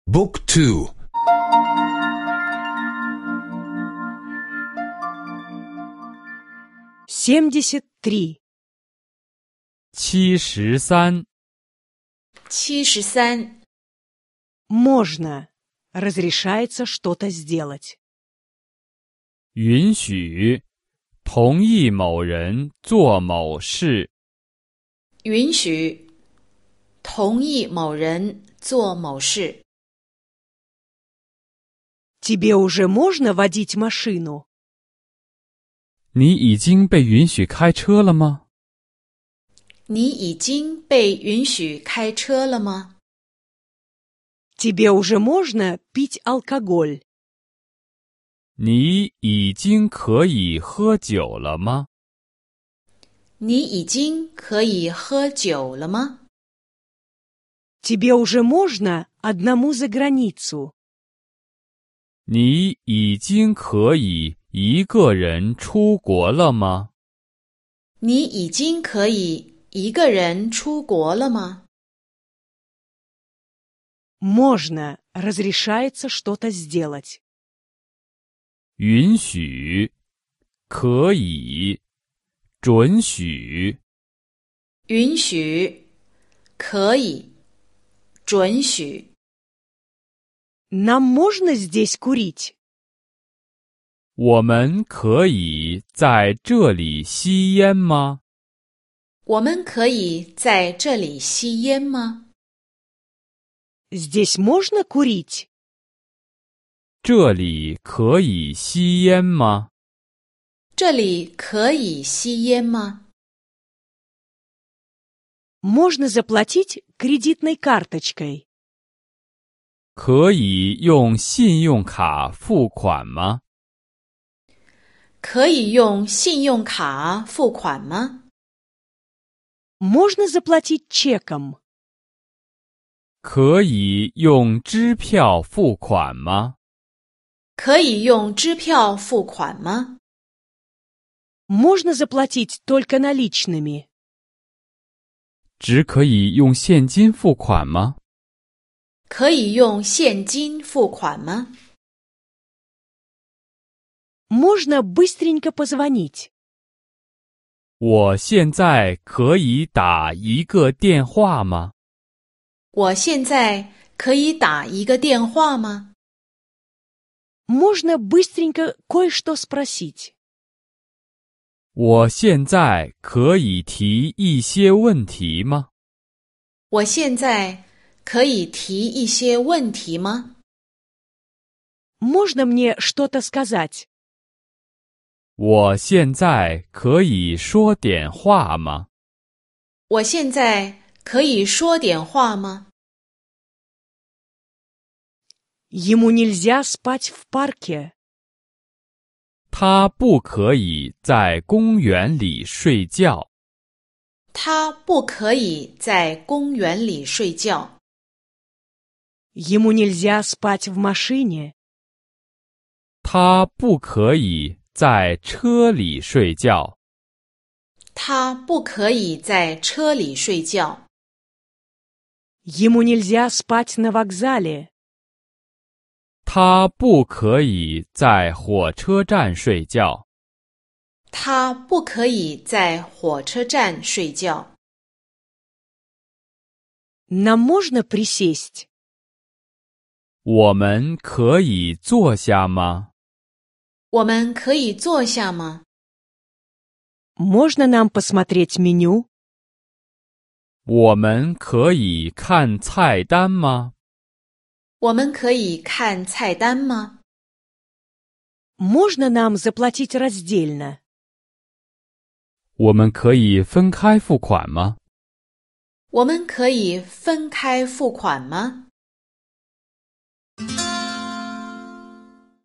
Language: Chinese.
Book 2 73. 73. 73. Можно. Разрешается что-то сделать. 允许，同意某人做某事。 允许，同意某人做某事。 Тебе уже можно водить машину? 你已经被允许开车了吗？ 你已经被允许开车了吗？ Тебе уже можно пить алкоголь? 你已经可以喝酒了吗？ 你已经可以喝酒了吗？ Тебе уже можно одному за границу? 你已经可以一个人出国了吗？ 你已经可以一个人出国了吗？ Можно. Разрешается что-то сделать. 允许，可以，准许。 允许，可以，准许。 Нам можно здесь курить? 我们可以在这里吸烟吗？ 我们可以在这里吸烟吗？ Здесь можно курить? 这里可以吸烟吗？ 这里可以吸烟吗？ Можно заплатить кредитной карточкой? 可以用信用卡付款吗？ 可以用信用卡付款吗？ Можно заплатить чеком? 可以用支票付款吗？ 可以用支票付款吗？ Можно заплатить только наличными? 只可以用现金付款吗？ 可以用现金付款吗？ Можно быстренько позвонить? 我现在可以打一个电话吗？ 我现在可以打一个电话吗？ Можно быстренько кое-что спросить? 我现在可以提一些问题吗？ 我现在可以提一些问题吗？ Можно мне что-то сказать? 我现在可以说点话吗？ 我现在可以说点话吗？ Ему нельзя спать в парке. 他不可以在公园里睡觉。 他不可以在公园里睡觉。 Ему нельзя спать в машине. 他不可以在车里睡觉。 他不可以在车里睡觉。 Ему нельзя спать на вокзале. 他不可以在火车站睡觉。 他不可以在火车站睡觉。 Нам можно присесть? 我们可以坐下吗？ 我们可以坐下吗？ Можно нам посмотреть меню? 我们可以看菜单吗？ 我们可以看菜单吗？ Можно нам заплатить раздельно? 我们可以分开付款吗？ 我们可以分开付款吗？